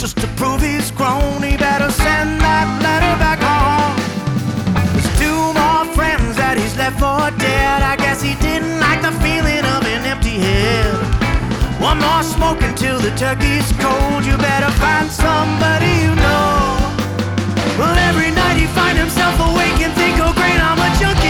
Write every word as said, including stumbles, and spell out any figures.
just to prove he's grown. He better send that letter back home. There's two more friends that he's left for dead. I guess he didn't like the feeling of an empty head. One more smoke until the turkey's cold. You better find somebody you know. Well, every night he find himself awake and think, oh great, I'm a junkie.